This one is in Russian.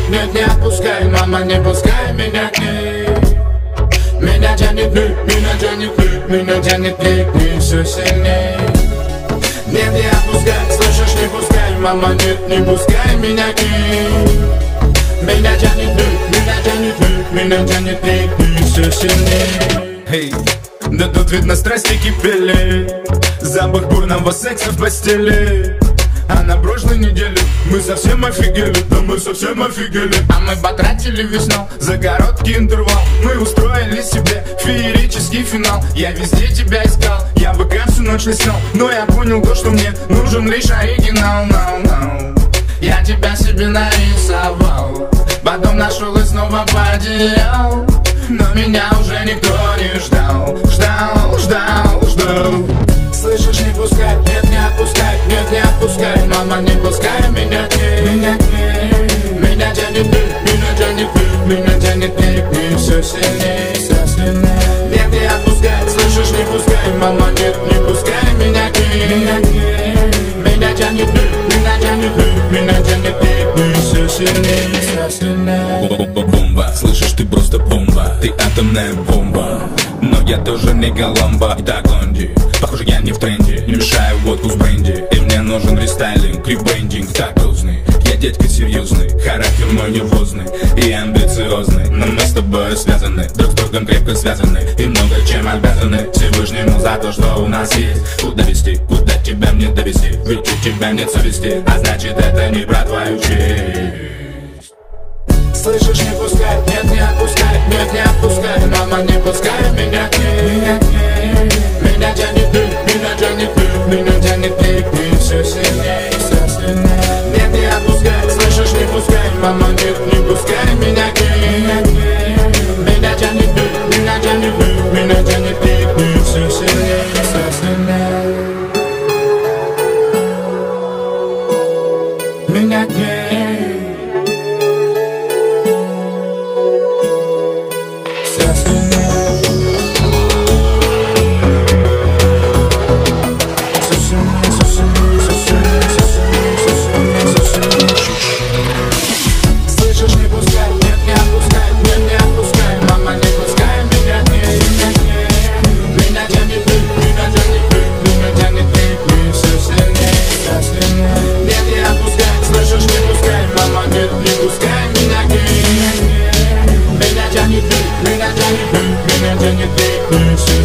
нет, не отпускай, мама, не пускай меня к ней. Меня тянет к ней, меня тянет к ней, меня тянет к ней все сильней. Нет, не отпускай, слышишь, не пускай, мама, нет, не пускай меня к ней. Меня тянет к ней, меня тянет к ней, меня тянет к ней все сильней. Эй, да тут видно страсти кипели, запах бурного секса в постели. А на прошлой неделе мы совсем офигели, да мы совсем офигели. А мы потратили весну за короткий интервал, мы устроили себе феерический финал. Я везде тебя искал, я в ВК всю ночь листал, но я понял то, что мне нужен лишь оригинал. Я тебя себе нарисовал, потом нашел и снова потерял. Но меня уже никто не ждал, ждал. Слышишь, не пускай, нет, не отпускай, нет, не отпускай, мама, не пускай меня к ней. Меня тянет к ней, меня тянет к ней, меня тянет к ней все сильнее, все сильнее. Нет, не отпускай, слышишь, не пускай, мама, нет, не пускай меня к ней. Меня тянет к ней, меня тянет к ней, меня тянет к ней все сильнее, все сильнее. Бомба, слышишь, ты просто бомба, ты атомная бомба. Но я тоже не Коломбо, так Лонди. Похоже, я не в тренде, не мешаю водку с бренди. И мне нужен рестайлинг, ребрендинг, так грустный. Я дядька серьезный, характер мой нервозный и амбициозный. Но мы с тобой связаны, друг с другом крепко связаны и много чем обязаны Всевышнему за то, что у нас есть. Куда вести, куда тебя мне довести, ведь у тебя нет совести, а значит это не про твою честь. Слышишь, не пускай, нет, не отпускай, нет, не отпускай, мама, не пускай меня к ней. Меня тянет к ней, меня тянет к ней, меня тянет к ней все сильнее, все сильнее. Нет, не отпускай, слышишь, не пускай, мама, нет, не пускай меня к ней. Меня тянет к ней, меня тянет к ней, меня тянет к ней все сильнее, все сильнее. Меня к ней. Меня тянет к ней, меня тянет к ней, меня тянет к ней.